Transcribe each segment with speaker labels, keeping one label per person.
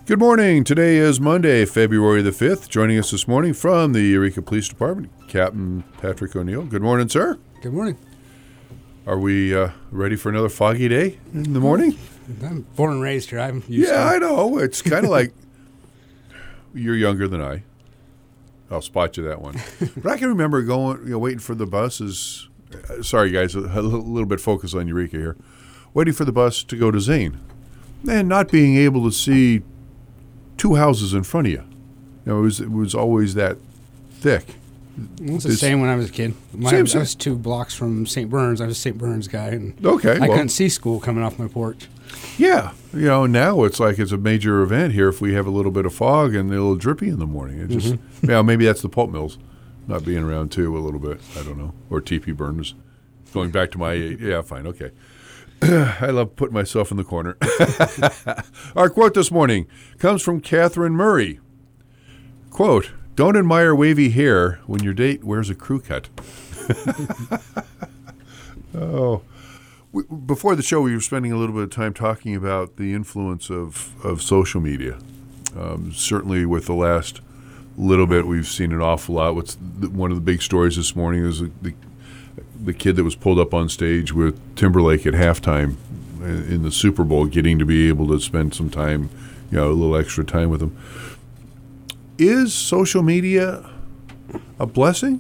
Speaker 1: Good morning. Today is Monday, February the 5th. Joining us this morning from the Eureka Police Department, Captain Patrick O'Neill. Good morning, sir.
Speaker 2: Good morning.
Speaker 1: Are we ready for another foggy day in the morning?
Speaker 2: I'm born and raised here. I'm used to it.
Speaker 1: I know. It's kind of like you're younger than I. I'll spot you that one. But I can remember going, waiting for the buses. Sorry, guys, a little bit focus on Eureka here. Waiting for the bus to go to Zane and not being able to see two houses in front of you. It was always that thick.
Speaker 2: It was the same when I was a kid. I was 2 blocks from St. Burns. I was a St. Burns guy, and I couldn't see school coming off my porch.
Speaker 1: Yeah, now it's like it's a major event here if we have a little bit of fog and a little drippy in the morning. It just, maybe that's the pulp mills not being around too a little bit. I don't know, or TP Burns. Going back to my age. Yeah, fine, okay. I love putting myself in the corner. Our quote this morning comes from Catherine Murray. Quote, "Don't admire wavy hair when your date wears a crew cut." Before the show, we were spending a little bit of time talking about the influence of social media. Certainly with the last little bit, we've seen an awful lot. One of the big stories this morning is the kid that was pulled up on stage with Timberlake at halftime in the Super Bowl, getting to be able to spend some time, a little extra time with him. Is social media a blessing,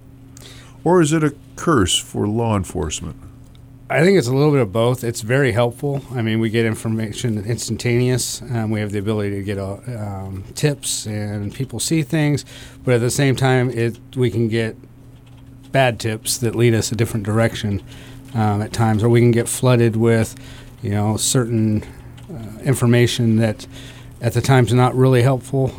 Speaker 1: or is it a curse for law enforcement?
Speaker 2: I think it's a little bit of both. It's very helpful. I mean, we get information instantaneous. We have the ability to get tips, and people see things. But at the same time, we can get bad tips that lead us a different direction at times, or we can get flooded with, certain information that at the time's not really helpful.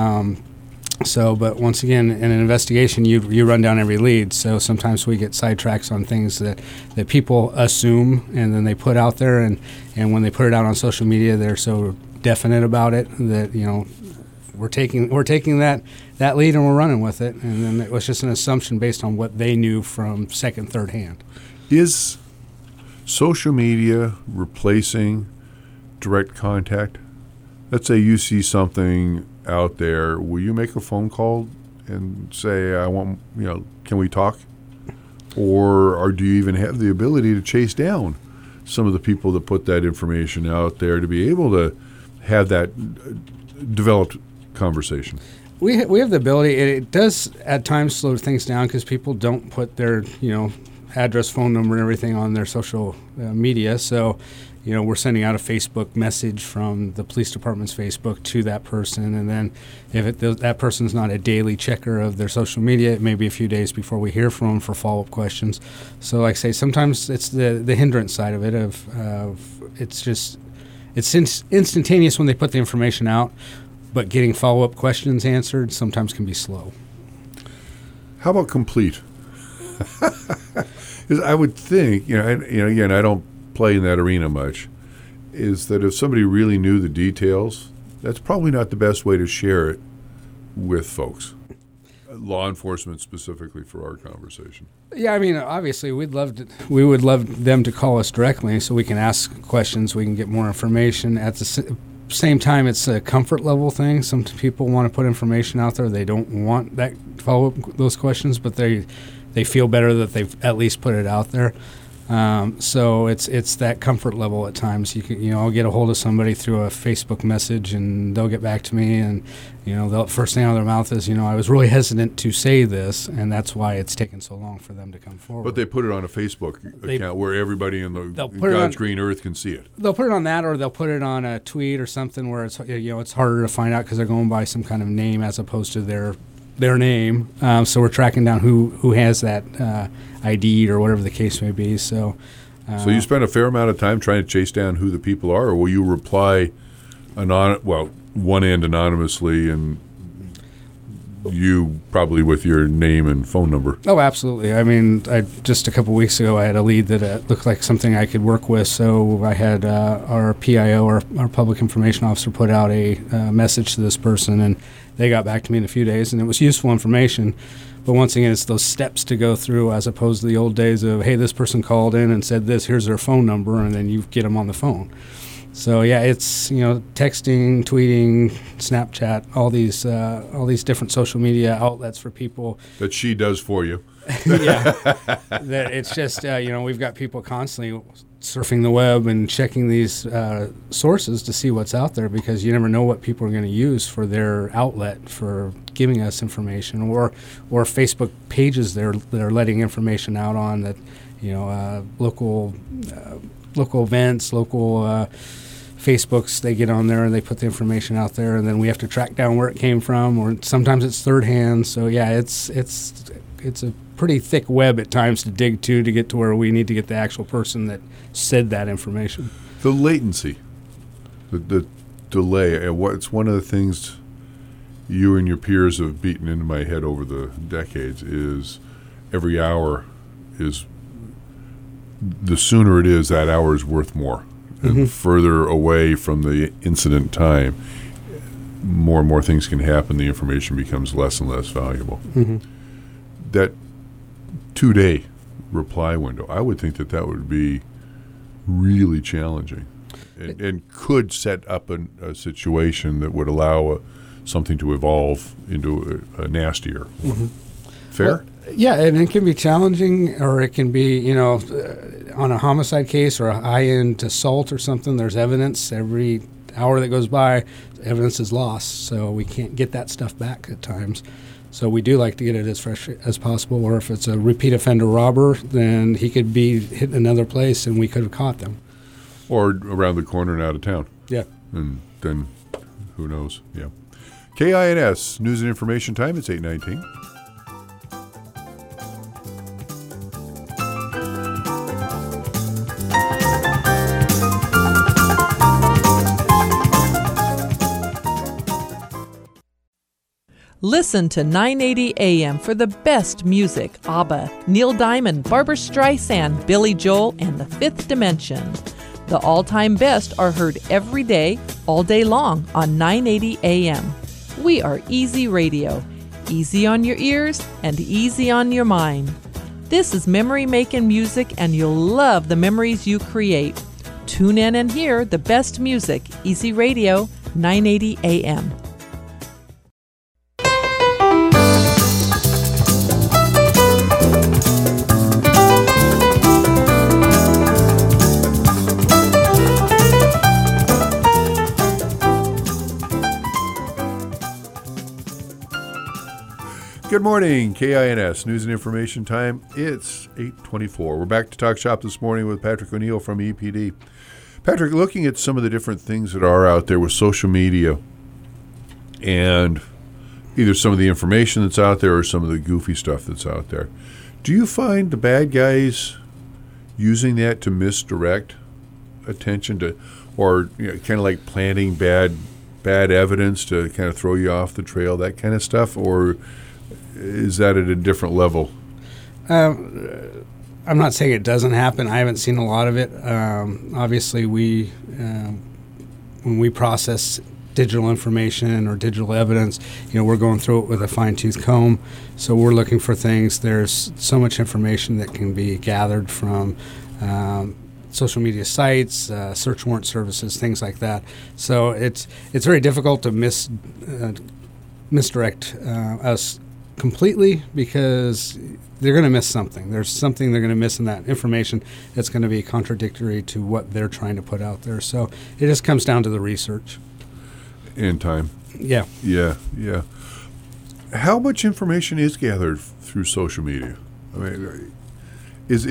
Speaker 2: But once again, in an investigation, you run down every lead. So sometimes we get sidetracks on things that people assume and then they put out there, and when they put it out on social media, they're so definite about it that we're taking that lead and we're running with it, and then it was just an assumption based on what they knew from second, third hand.
Speaker 1: Is social media replacing direct contact? Let's say you see something out there. Will you make a phone call and say, "I want, can we talk?" Or do you even have the ability to chase down some of the people that put that information out there to be able to have that developed conversation?
Speaker 2: We have the ability. It does at times slow things down because people don't put their address, phone number, and everything on their social media. So we're sending out a Facebook message from the police department's Facebook to that person, and then if that person's not a daily checker of their social media, it may be a few days before we hear from them for follow-up questions. So like I say, sometimes it's the hindrance side of it. It's instantaneous when they put the information out, but getting follow-up questions answered sometimes can be slow.
Speaker 1: How about complete? Because I would think, again, I don't play in that arena much, is that if somebody really knew the details, that's probably not the best way to share it with folks. Law enforcement specifically for our conversation. Yeah,
Speaker 2: I mean, obviously we would love them to call us directly so we can ask questions, we can get more information. At the same time, it's a comfort level thing. Some people want to put information out there. They don't want that follow-up those questions, but they feel better that they've at least put it out there. So it's that comfort level at times. I'll get a hold of somebody through a Facebook message, and they'll get back to me, and the first thing out of their mouth is, I was really hesitant to say this, and that's why it's taken so long for them to come forward.
Speaker 1: But they put it on a Facebook account where everybody in the God's green earth can see it.
Speaker 2: They'll put it on that, or they'll put it on a tweet or something where it's it's harder to find out because they're going by some kind of name as opposed to their name. So we're tracking down who has that ID or whatever the case may be. So
Speaker 1: you spend a fair amount of time trying to chase down who the people are, or will you reply one end anonymously and you probably with your name and phone number?
Speaker 2: Oh, absolutely. I mean, just a couple of weeks ago, I had a lead that looked like something I could work with. So I had our PIO, our public information officer, put out a message to this person, and they got back to me in a few days, and it was useful information. But once again, it's those steps to go through as opposed to the old days of, hey, this person called in and said this, here's their phone number, and then you get them on the phone. So yeah, it's texting, tweeting, Snapchat, all these different social media outlets for people.
Speaker 1: That she does for you.
Speaker 2: Yeah, that it's just we've got people constantly surfing the web and checking these sources to see what's out there, because you never know what people are going to use for their outlet for giving us information, or Facebook pages that are letting information out on that, local events, local Facebooks. They get on there and they put the information out there, and then we have to track down where it came from, or sometimes it's third hand. So yeah, it's a pretty thick web at times to dig to get to where we need to get the actual person that said that information.
Speaker 1: The latency, the delay, it's one of the things you and your peers have beaten into my head over the decades, is every hour is, the sooner it is, that hour is worth more.
Speaker 2: Mm-hmm.
Speaker 1: And further away from the incident time, more and more things can happen. The information becomes less and less valuable.
Speaker 2: Mm-hmm.
Speaker 1: That 2-day reply window, I would think that would be really challenging, and could set up a situation that would allow something to evolve into a nastier one.
Speaker 2: Mm-hmm.
Speaker 1: Fair?
Speaker 2: Well, yeah, and it can be challenging, or it can be, on a homicide case or a high-end assault or something, there's evidence. Every hour that goes by, evidence is lost, so we can't get that stuff back at times. So we do like to get it as fresh as possible, or if it's a repeat offender robber, then he could be hit in another place and we could have caught them.
Speaker 1: Or around the corner and out of town.
Speaker 2: Yeah.
Speaker 1: And then who knows? Yeah. KINS, News and Information Time, it's 8:19.
Speaker 3: Listen to 980 AM for the best music. ABBA, Neil Diamond, Barbra Streisand, Billy Joel, and The Fifth Dimension. The all-time best are heard every day, all day long on 980 AM. We are Easy Radio. Easy on your ears and easy on your mind. This is memory-making music, and you'll love the memories you create. Tune in and hear the best music. Easy Radio, 980 AM.
Speaker 1: Good morning, KINS, News and Information Time. It's 8:24. We're back to Talk Shop this morning with Patrick O'Neill from EPD. Patrick, looking at some of the different things that are out there with social media, and either some of the information that's out there or some of the goofy stuff that's out there, do you find the bad guys using that to misdirect attention to, or kind of like planting bad evidence to kind of throw you off the trail, that kind of stuff, or is that at a different level?
Speaker 2: I'm not saying it doesn't happen. I haven't seen a lot of it. Obviously, when we process digital information or digital evidence, we're going through it with a fine-tooth comb. So we're looking for things. There's so much information that can be gathered from social media sites, search warrant services, things like that. So it's very difficult to misdirect us completely, because they're going to miss something. There's something they're going to miss in that information that's going to be contradictory to what they're trying to put out there. So it just comes down to the research.
Speaker 1: And time.
Speaker 2: Yeah.
Speaker 1: Yeah. How much information is gathered through social media? I mean, is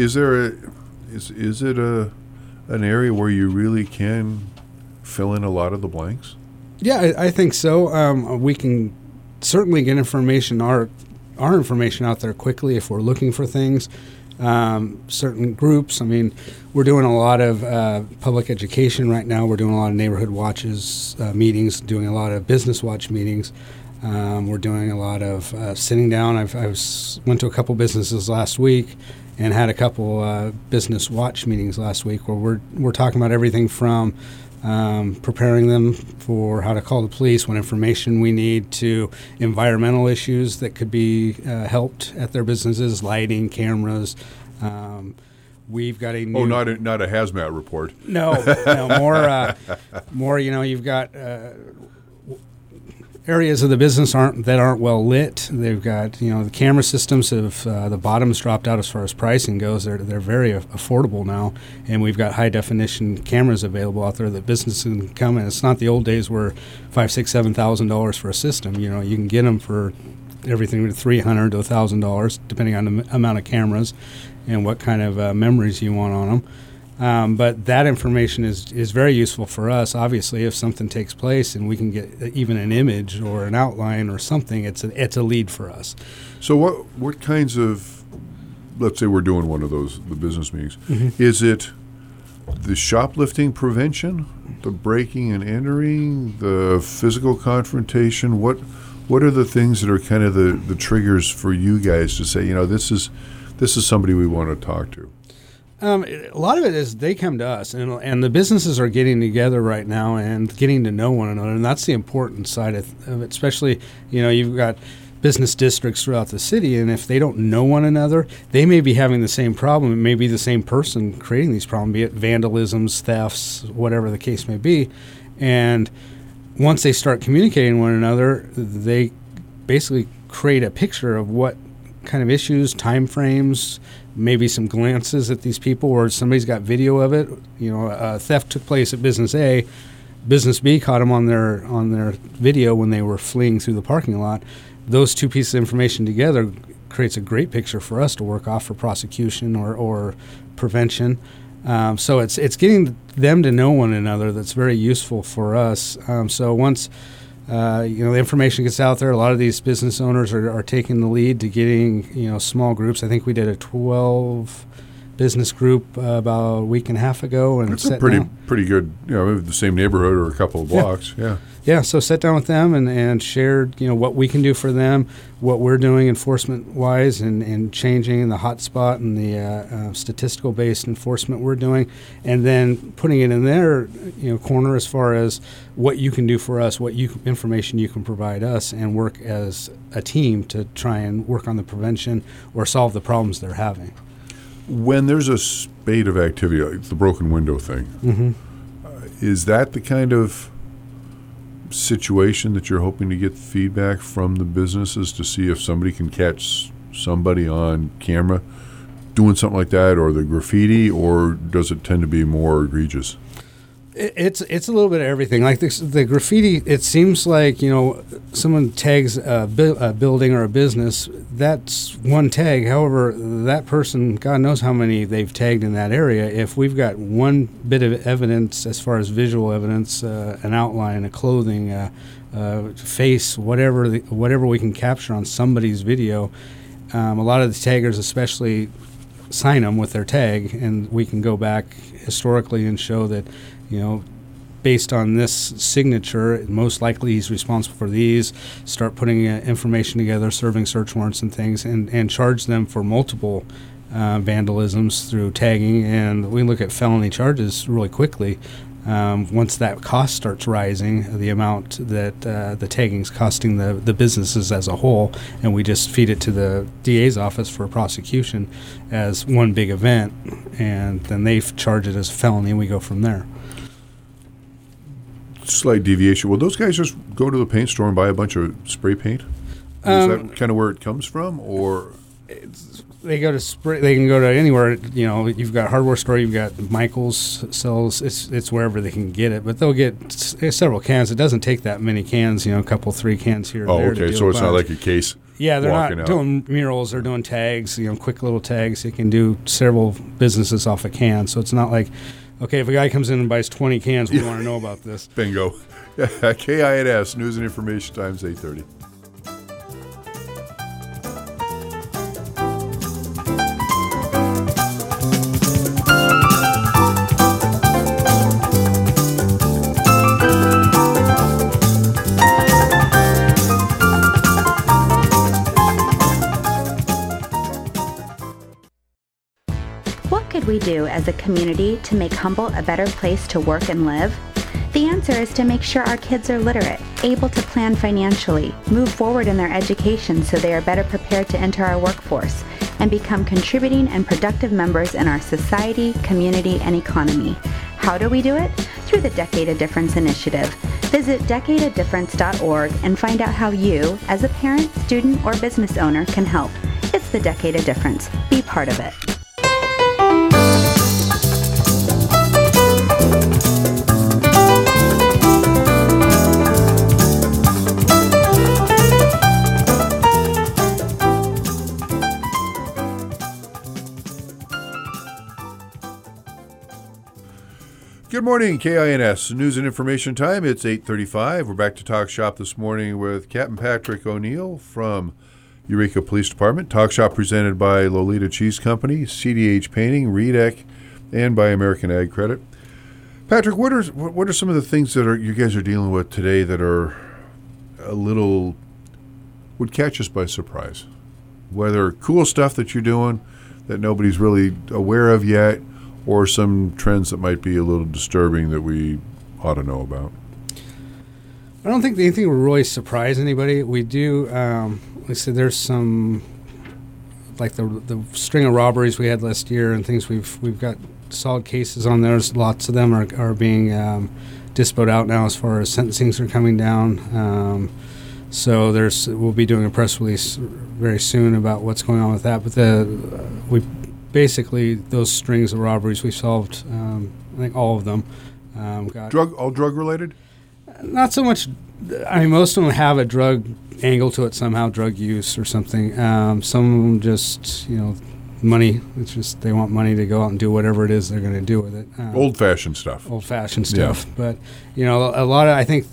Speaker 1: it an area where you really can fill in a lot of the blanks?
Speaker 2: Yeah, I think so. We can certainly get information, our information out there quickly if we're looking for things. Certain groups, we're doing a lot of public education right now. We're doing a lot of neighborhood watches meetings, doing a lot of business watch meetings. We're doing a lot of sitting down. I went to a couple businesses last week and had a couple business watch meetings last week where we're talking about everything from preparing them for how to call the police, what information we need, to environmental issues that could be helped at their businesses, lighting, cameras. We've got a new...
Speaker 1: Oh, not a hazmat report.
Speaker 2: No, more. You've got areas of the business that aren't well lit. They've got the camera systems have the bottom's dropped out as far as pricing goes. They're very affordable now, and we've got high definition cameras available out there that businesses can come in. It's not the old days where $5,000, $6,000, $7,000 for a system. You can get them for everything to $300 to $1,000, depending on the amount of cameras and what kind of memories you want on them. But that information is very useful for us. Obviously, if something takes place and we can get even an image or an outline or something, it's a lead for us.
Speaker 1: So what kinds of, let's say we're doing one of those, the business meetings,
Speaker 2: Mm-hmm.
Speaker 1: is it the shoplifting prevention, the breaking and entering, the physical confrontation? What are the things that are kind of the triggers for you guys to say, this is somebody we want to talk to?
Speaker 2: A lot of it is they come to us, and the businesses are getting together right now and getting to know one another, and that's the important side of it. Especially, you've got business districts throughout the city, and if they don't know one another, they may be having the same problem. It may be the same person creating these problems, be it vandalisms, thefts, whatever the case may be. And once they start communicating with one another, they basically create a picture of what kind of issues, time frames, maybe some glances at these people, or somebody's got video of it. A theft took place at Business A. Business B caught them on their video when they were fleeing through the parking lot. Those two pieces of information together creates a great picture for us to work off for prosecution or prevention. So it's getting them to know one another that's very useful for us. So once the information gets out there, a lot of these business owners are taking the lead to getting small groups. I think we did a 12 business group about a week and a half ago, and
Speaker 1: it's a pretty good, maybe the same neighborhood or a couple of blocks.
Speaker 2: Yeah, so sat down with them and shared, what we can do for them, what we're doing enforcement-wise and changing the hotspot and the statistical-based enforcement we're doing, and then putting it in their, corner as far as what you can do for us, what information you can provide us, and work as a team to try and work on the prevention or solve the problems they're having.
Speaker 1: When there's a spate of activity, like the broken window thing, is that the kind of situation that you're hoping to get feedback from the businesses to see if somebody can catch somebody on camera doing something like that, or the graffiti, or does it tend to be more egregious?
Speaker 2: It's a little bit of everything. Like the graffiti, it seems like someone tags a building or a business. That's one tag. However, that person, God knows how many they've tagged in that area. If we've got one bit of evidence, as far as visual evidence, an outline, a clothing, face, whatever we can capture on somebody's video, a lot of the taggers, especially, sign them with their tag, and we can go back historically and show that. Based on this signature, most likely he's responsible for these. Start putting information together, serving search warrants and things, and charge them for multiple vandalisms through tagging. And we look at felony charges really quickly. Once that cost starts rising, the amount that the tagging's costing the businesses as a whole, and we just feed it to the DA's office for prosecution as one big event, and then they charge it as a felony, and we go from there.
Speaker 1: Slight deviation. Will those guys just go to the paint store and buy a bunch of spray paint? Is that kind of where it comes from, or
Speaker 2: they go to spray? They can go to anywhere. You've got hardware store. You've got Michael's sells. It's wherever they can get it, but they'll get several cans. It doesn't take that many cans. A couple, 3 cans here.
Speaker 1: Oh,
Speaker 2: there
Speaker 1: okay. So it's not like a case.
Speaker 2: Yeah, they're not
Speaker 1: out.
Speaker 2: Doing murals. They're doing tags. Quick little tags. They can do several businesses off a can. So it's not like. Okay, if a guy comes in and buys 20 cans, we want to know about this.
Speaker 1: Bingo. KINS, News and Information Times, 8:30.
Speaker 4: What could we do as a community to make Humboldt a better place to work and live? The answer is to make sure our kids are literate, able to plan financially, move forward in their education so they are better prepared to enter our workforce, and become contributing and productive members in our society, community, and economy. How do we do it? Through the Decade of Difference initiative. Visit decadeofdifference.org and find out how you, as a parent, student, or business owner, can help. It's the Decade of Difference. Be part of it.
Speaker 1: Good morning, KINS. News and information time. It's 8:35. We're back to Talk Shop this morning with Captain Patrick O'Neill from Eureka Police Department. Talk Shop presented by Lolita Cheese Company, CDH Painting, Redec, and by American Ag Credit. Patrick, what are some of the things that you guys are dealing with today that are would catch us by surprise? Whether cool stuff that you're doing that nobody's really aware of yet, or some trends that might be a little disturbing that we ought to know about?
Speaker 2: I don't think anything will really surprise anybody. We do, like I said, there's some, like the string of robberies we had last year and things, we've got solid cases on those. Lots of them are being dispoed out now as far as sentencings are coming down. So we'll be doing a press release very soon about what's going on with that. But basically, those strings of robberies we solved, I think all of them.
Speaker 1: All drug related?
Speaker 2: Not so much. I mean, most of them have a drug angle to it somehow, drug use or something. Some of them just, money. It's just they want money to go out and do whatever it is they're going to do with it.
Speaker 1: Old-fashioned stuff.
Speaker 2: Yeah. But, a lot of, I think,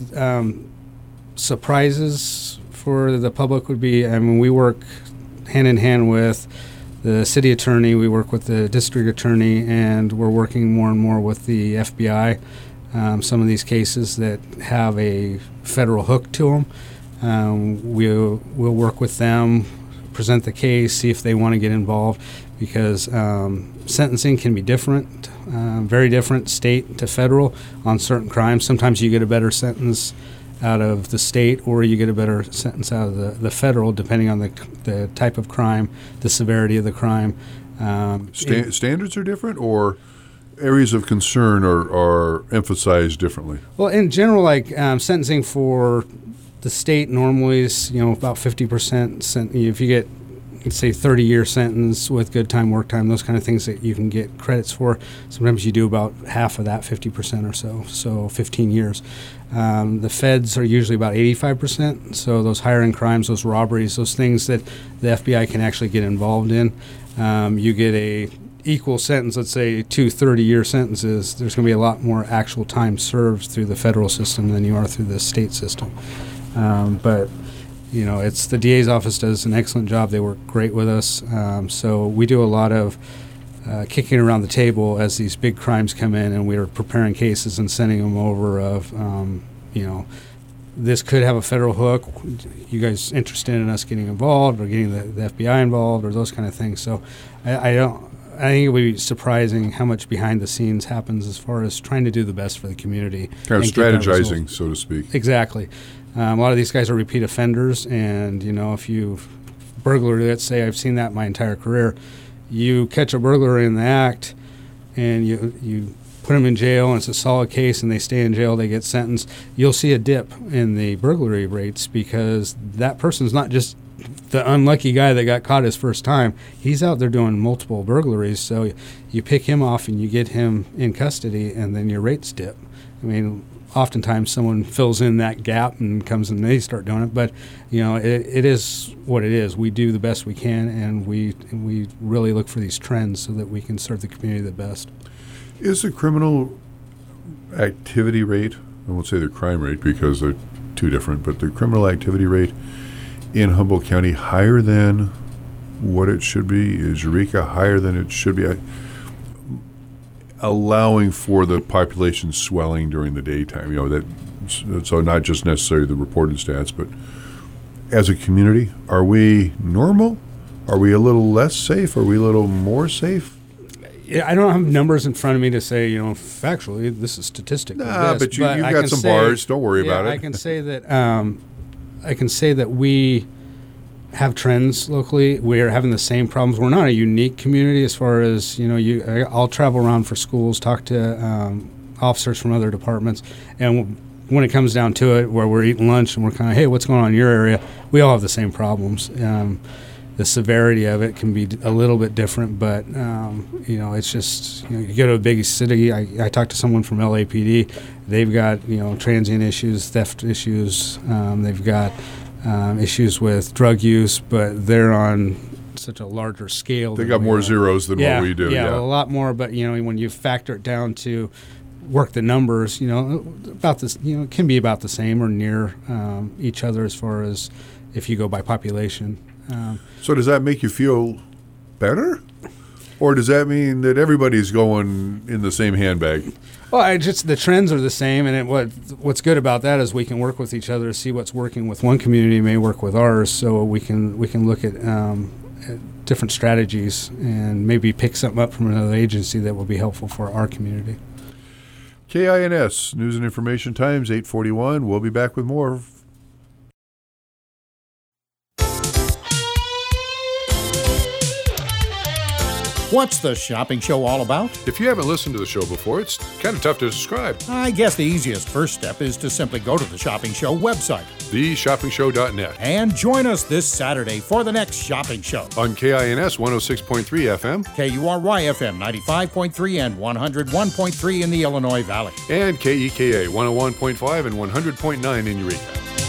Speaker 2: surprises for the public would be, we work hand in hand with the city attorney, we work with the district attorney, and we're working more and more with the FBI. Some of these cases that have a federal hook to them, we'll work with them, present the case, see if they want to get involved, because sentencing can be different, very different state to federal on certain crimes. Sometimes you get a better sentence out of the state, or you get a better sentence out of the federal, depending on the type of crime, the severity of the crime.
Speaker 1: Standards are different, or areas of concern are emphasized differently? Well,
Speaker 2: in general, sentencing for the state normally is about 50%. If you get, let's say, 30-year sentence with good time, work time, those kind of things that you can get credits for. Sometimes you do about half of that, 50% or so 15 years. The feds are usually about 85%, so those higher-end crimes, those robberies, those things that the FBI can actually get involved in, you get a equal sentence, let's say 2 30-year sentences. There's going to be a lot more actual time served through the federal system than you are through the state system. But it's the DA's office does an excellent job. They work great with us. So we do a lot of kicking around the table as these big crimes come in, and we're preparing cases and sending them over of, this could have a federal hook. You guys interested in us getting involved or getting the FBI involved or those kind of things? So I think it would be surprising how much behind the scenes happens as far as trying to do the best for the community.
Speaker 1: Kind of strategizing, so to speak.
Speaker 2: Exactly. A lot of these guys are repeat offenders, and if you burglary, let's say, I've seen that my entire career. You catch a burglar in the act, and you put them in jail, and it's a solid case, and they stay in jail, they get sentenced. You'll see a dip in the burglary rates because that person's not just the unlucky guy that got caught his first time. He's out there doing multiple burglaries, so you pick him off and you get him in custody, and then your rates dip. Oftentimes someone fills in that gap and comes and they start doing it, but it is what it is. We do the best we can, and we really look for these trends so that we can serve the community the best.
Speaker 1: Is the criminal activity rate, I won't say the crime rate because they're two different, but the criminal activity rate in Humboldt County higher than what it should be? Is Eureka higher than it should be? Allowing for the population swelling during the daytime, so not just necessarily the reported stats, but as a community, are we normal? Are we a little less safe? Are we a little more safe?
Speaker 2: Yeah, I don't have numbers in front of me to say, factually, this is statistically.
Speaker 1: Nah, but you've got some bars. Don't worry about it.
Speaker 2: I can say that we have trends locally. We're having the same problems. We're not a unique community as far as, I'll travel around for schools, talk to officers from other departments, and when it comes down to it, where we're eating lunch and we're kind of, hey, what's going on in your area? We all have the same problems. The severity of it can be a little bit different, but it's just, you go to a big city. I talked to someone from LAPD. They've got transient issues, theft issues. They've got issues with drug use, but they're on such a larger scale.
Speaker 1: They got more zeros than what we do.
Speaker 2: Yeah, a lot more. But when you factor it down to work the numbers, about this, it can be about the same or near each other as far as if you go by population.
Speaker 1: So does that make you feel better, or does that mean that everybody's going in the same handbag?
Speaker 2: Well, the trends are the same, and what's good about that is we can work with each other to see what's working with one community may work with ours, so we can look at different strategies and maybe pick something up from another agency that will be helpful for our community.
Speaker 1: KINS News and Information Times 8:41. We'll be back with more.
Speaker 5: What's the shopping show all about?
Speaker 1: If you haven't listened to the show before, it's kind of tough to describe.
Speaker 5: I guess the easiest first step is to simply go to the Shopping Show website.
Speaker 1: TheShoppingShow.net.
Speaker 5: And join us this Saturday for the next shopping show.
Speaker 1: On KINS 106.3 FM.
Speaker 5: KURY FM 95.3 and 101.3 in the Illinois Valley.
Speaker 1: And KEKA 101.5 and 100.9 in Eureka.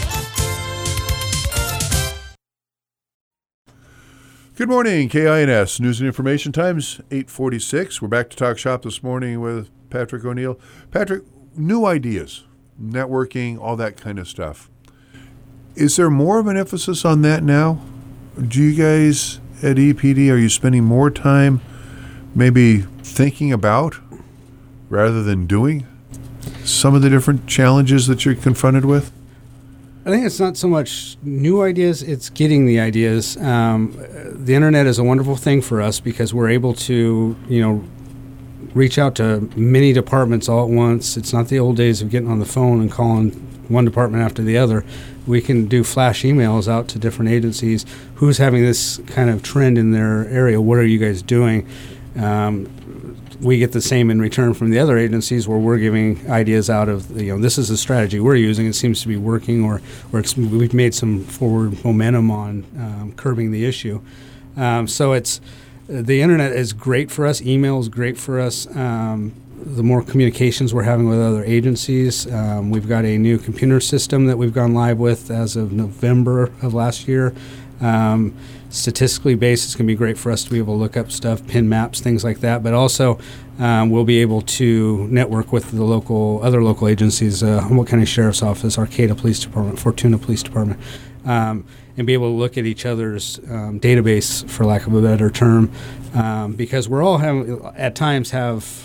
Speaker 1: Good morning, KINS News and Information Times 8:46. We're back to talk shop this morning with Patrick O'Neill. Patrick, new ideas, networking, all that kind of stuff. Is there more of an emphasis on that now? Do you guys at EPD, are you spending more time maybe thinking about rather than doing some of the different challenges that you're confronted with?
Speaker 2: I think it's not so much new ideas, it's getting the ideas. The internet is a wonderful thing for us because we're able to, reach out to many departments all at once. It's not the old days of getting on the phone and calling one department after the other. We can do flash emails out to different agencies. Who's having this kind of trend in their area? What are you guys doing? We get the same in return from the other agencies where we're giving ideas out of, this is a strategy we're using. It seems to be working, or we've made some forward momentum on curbing the issue. So the internet is great for us. Email is great for us. The more communications we're having with other agencies. We've got a new computer system that we've gone live with as of November of last year. Statistically based, it's going to be great for us to be able to look up stuff, pin maps, things like that. But also, we'll be able to network with the other local agencies, Humboldt County Sheriff's Office, Arcata Police Department, Fortuna Police Department, and be able to look at each other's database, for lack of a better term, because we're all at times have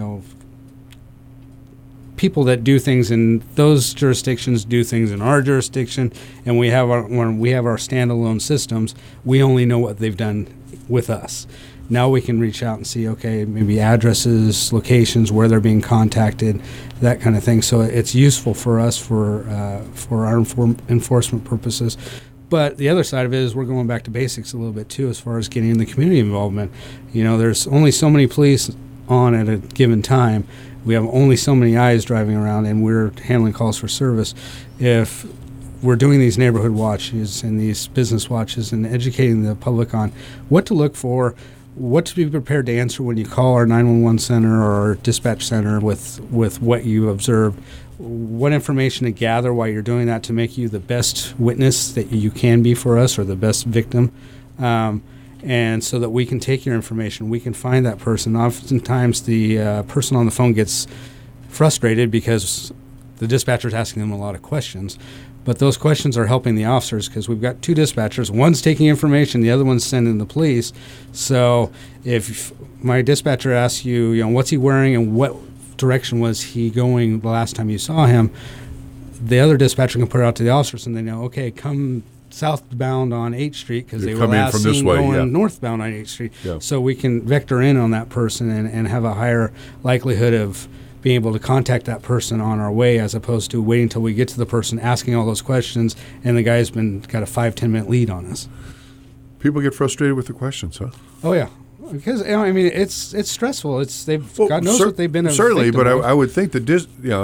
Speaker 2: people that do things in those jurisdictions do things in our jurisdiction, and when we have our standalone systems, we only know what they've done with us. Now we can reach out and see, okay, maybe addresses, locations, where they're being contacted, that kind of thing. So it's useful for us for our enforcement purposes. But the other side of it is we're going back to basics a little bit too, as far as getting the community involvement. There's only so many police on at a given time. We have only so many eyes driving around, and we're handling calls for service. If we're doing these neighborhood watches and these business watches and educating the public on what to look for, what to be prepared to answer when you call our 911 center or our dispatch center with what you observed, what information to gather while you're doing that to make you the best witness that you can be for us, or the best victim. And so that we can take your information, we can find that person. Oftentimes the person on the phone gets frustrated because the dispatcher's asking them a lot of questions. But those questions are helping the officers because we've got two dispatchers. One's taking information, the other one's sending the police. So if my dispatcher asks you, what's he wearing and what direction was he going the last time you saw him, the other dispatcher can put it out to the officers and they know, okay, come southbound on 8th Street because they were last seen going northbound on 8th Street. Yeah. So we can vector in on that person and have a higher likelihood of being able to contact that person on our way, as opposed to waiting until we get to the person, asking all those questions, and the guy's got a 5-10 minute lead on us.
Speaker 1: People get frustrated with the questions, huh?
Speaker 2: Oh yeah, because I mean it's stressful. God knows what they've been.
Speaker 1: Certainly, but I would think that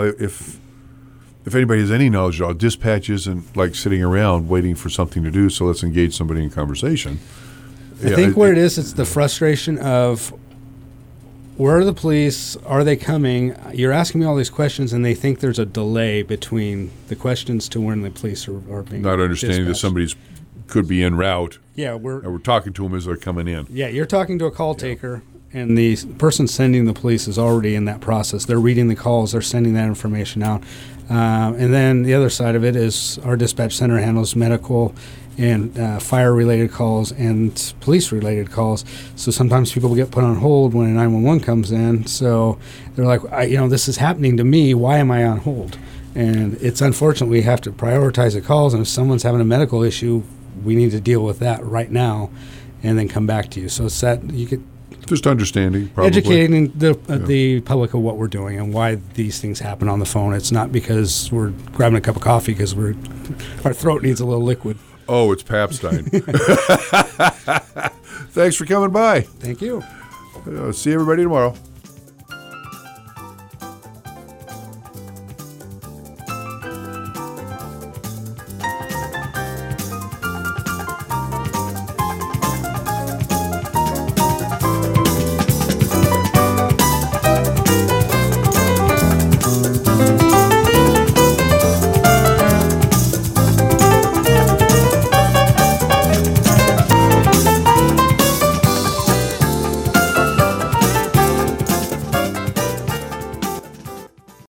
Speaker 1: if anybody has any knowledge at all, dispatch isn't like sitting around waiting for something to do. So let's engage somebody in conversation.
Speaker 2: I think what it is, it's the frustration of, where are the police? Are they coming? You're asking me all these questions, and they think there's a delay between the questions to when the police are being
Speaker 1: not understanding
Speaker 2: dispatched.
Speaker 1: that somebody's could be en route.
Speaker 2: Yeah,
Speaker 1: we're talking to them as they're coming in.
Speaker 2: Yeah, you're talking to a call taker, and the person sending the police is already in that process. They're reading the calls. They're sending that information out. And then the other side of it is our dispatch center handles medical and fire-related calls and police-related calls. So sometimes people get put on hold when a 911 comes in. So they're like, this is happening to me. Why am I on hold? And it's unfortunate we have to prioritize the calls. And if someone's having a medical issue, we need to deal with that right now and then come back to you. So it's that you get
Speaker 1: just understanding, probably.
Speaker 2: Educating the public of what we're doing and why these things happen on the phone. It's not because we're grabbing a cup of coffee because our throat needs a little liquid.
Speaker 1: Oh, it's Pabstein. Thanks for coming by.
Speaker 2: Thank you.
Speaker 1: See everybody tomorrow.